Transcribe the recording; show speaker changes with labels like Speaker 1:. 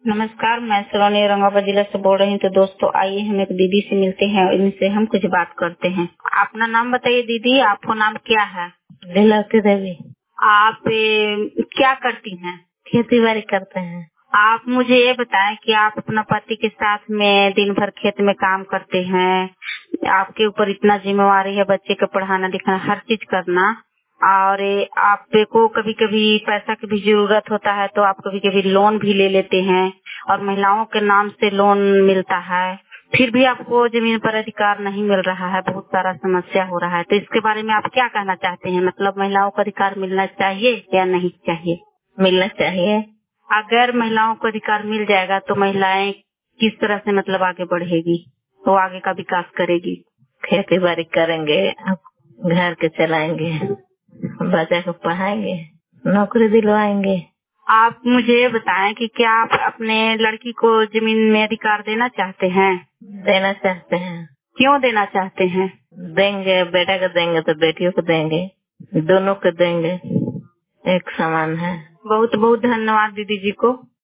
Speaker 1: नमस्कार, मैं सलोनी औरंगाबाद जिला से बोल रही हूँ। तो दोस्तों आइए हम एक दीदी से मिलते हैं और इनसे हम कुछ बात करते हैं। अपना नाम बताइए दीदी, आपका नाम क्या है?
Speaker 2: लीलावती देवी।
Speaker 1: आप क्या करती हैं?
Speaker 2: खेती बाड़ी करते हैं।
Speaker 1: आप मुझे ये बताएं कि आप अपना पति के साथ में दिन भर खेत में काम करते हैं, आपके ऊपर इतना जिम्मेवारी है, बच्चे का पढ़ाना लिखाना हर चीज करना, और आपको कभी कभी पैसा की भी जरूरत होता है तो आप कभी कभी लोन भी ले लेते हैं और महिलाओं के नाम से लोन मिलता है, फिर भी आपको जमीन पर अधिकार नहीं मिल रहा है, बहुत सारा समस्या हो रहा है। तो इसके बारे में आप क्या कहना चाहते हैं? मतलब महिलाओं को अधिकार मिलना चाहिए या नहीं चाहिए?
Speaker 2: मिलना चाहिए।
Speaker 1: अगर महिलाओं को अधिकार मिल जाएगा तो महिलाएं किस तरह से मतलब आगे बढ़ेगी, तो आगे का विकास करेगी?
Speaker 2: खेती बाड़ी करेंगे, घर के चलाएंगे, बच्चे को पढ़ाएंगे, नौकरी दिलवाएंगे।
Speaker 1: आप मुझे ये बताएं कि क्या आप अपने लड़की को जमीन में अधिकार देना चाहते हैं?
Speaker 2: देना चाहते हैं।
Speaker 1: क्यों देना चाहते हैं?
Speaker 2: देंगे, बेटा को देंगे तो बेटियों को देंगे, दोनों को देंगे, एक समान है।
Speaker 1: बहुत बहुत धन्यवाद दीदी जी को।